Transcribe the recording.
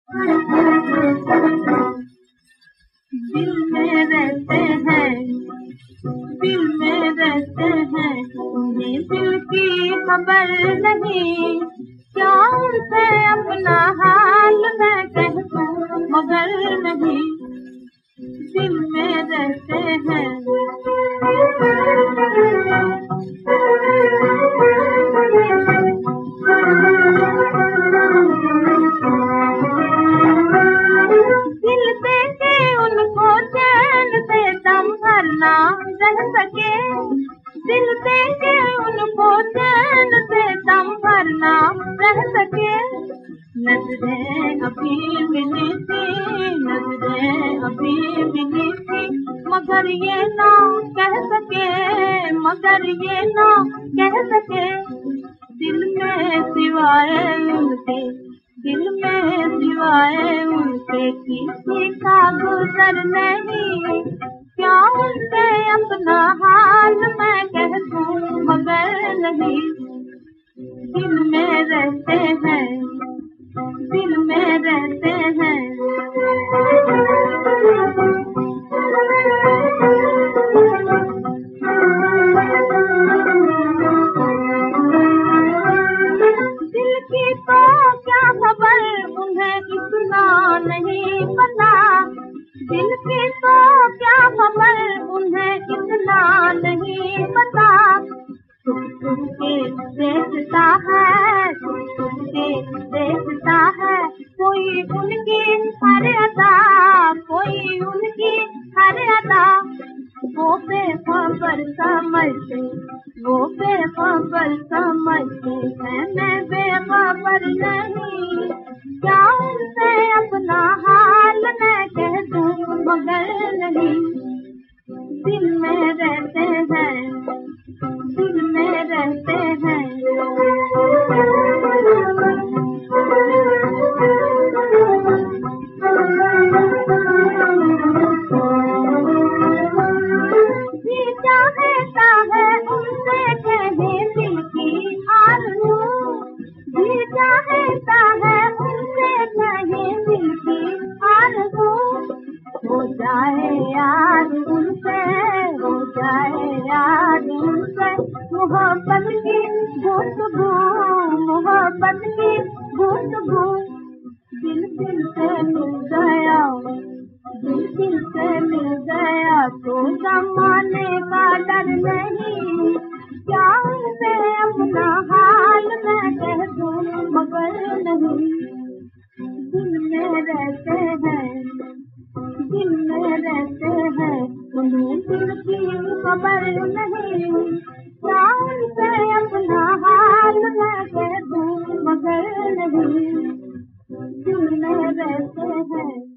दिल में रहते हैं, दिल में रहते हैं, उन्हें दिल की खबर नहीं। क्या उनसे अपना हाल मैं कह दूं मगर नहीं, दिल में रहते हैं। दिल देके उनको चैन से दम भर ना रह सके, दिल देके उनको चैन से दम भर ना रह सके। नजरें अभी मिली थी, नजरें अभी मिली थी, मगर ये ना कह सके, मगर ये ना कह सके। दिल में सिवाय उनके, दिल में सिवाय उनके किसी का गुजर नहीं। क्या उनसे अपना हाल मैं कह दूं मगर नहीं, दिल में रहते हैं, दिल में रहते हैं। दिल की तो क्या खबर उन्हें इतना नहीं पता, दिल की तो क्या खबर उन्हें इतना नहीं पता। तुम के देखता है, तुम के देखता है, कोई उनकी हर अदा, कोई उनकी हर अदा। वो बेखबर समझते, वो बेखबर समझते हैं, मैं बेखबर नहीं। क्या उनसे अपना हाल मैं कह दूं मगर नहीं, दिल में रहते हैं, दिल में रहते हैं। जी चाहता है उनसे कहे दिल की आरज़ू, जी चाहता है उनसे कहे दिल की आरज़ू। हो जाए याद उनसे, हो जाए याद उनसे, मोहब्बत की गुफ्तगू, मोहब्बत की गुफ्तगू। दिल दिल से मिल गया, दिल दिल से मिल गया तो जमाने का डर नहीं। क्या उनसे अपना हाल मैं कह दूं मगर नहीं, दिल में रहते हैं, दिल में रहते हैं, उन्हें दिल की खबर नहीं। क्या उनसे अपना हाल मैं कह दूं मगर नहीं, दिल में रहते हैं।